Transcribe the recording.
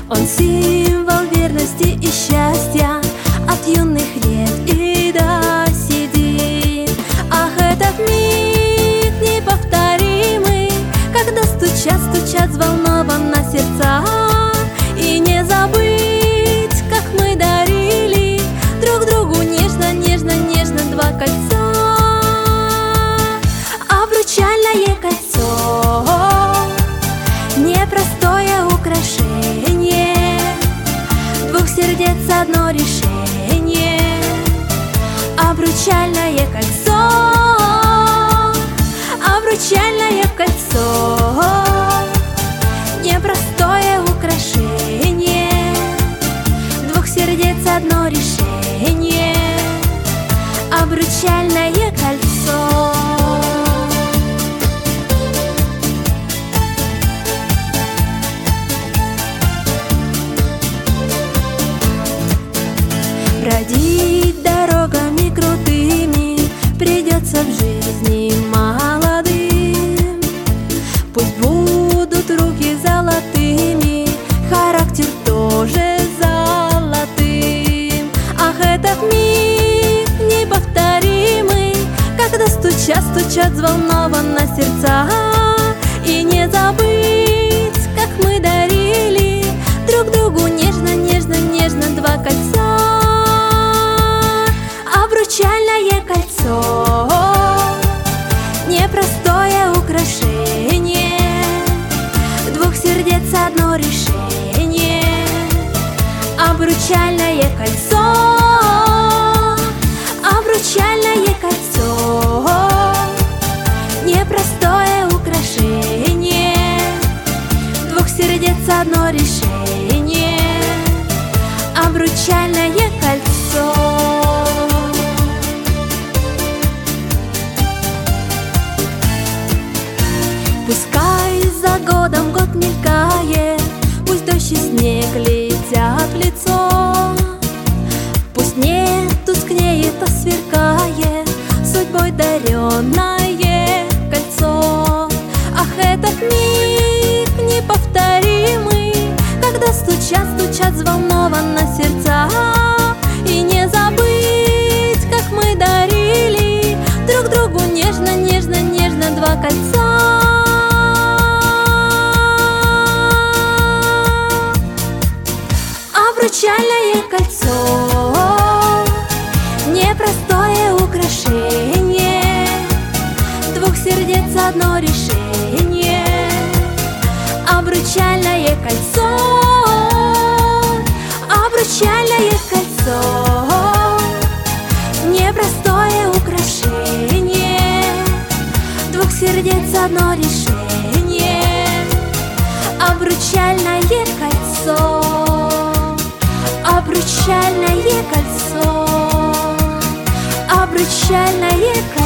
Он символ верности и счастья от юных лет и до седин. Ах, этот миг неповторимый, когда стучат, стучат взволнованно сердца. И не забыть, как мы дарили друг другу нежно, нежно, нежно два кольца. Обручальное кольцо — непростое украшение, двух сердец одно решение. Обручальное кольцо, обручальное кольцо — непростое украшение, двух сердец одно решение. Обручальное кольцо. Бродить дорогами крутыми придется в жизни молодым. Пусть будут руки золотыми, характер тоже золотым. Ах, этот миг неповторимый, когда стучат, стучат взволнованно сердца. И не забыть, как мы дарили друг другу нежно, нежно, нежно два кольца. Обручальное кольцо — непростое украшение, двух сердец одно решение. Обручальное кольцо, обручальное кольцо — непростое украшение, двух сердец одно решение. Обручальное кольцо. Пускай за годом год мелькает, пусть дождь и снег летят в лицо, пусть не тускнеет, а сверкает судьбой даренное кольцо. Ах, этот миг неповторимый, когда стучат, стучат взволнованно сердца. И не забыть, как мы дарили друг другу нежно, нежно, нежно два кольца. Обручальное кольцо — непростое украшение, двух сердец одно решение. Обручальное кольцо, обручальное кольцо — непростое украшение, двух сердец одно решение. Обручальное кольцо, обручальное кольцо, обручальное кольцо.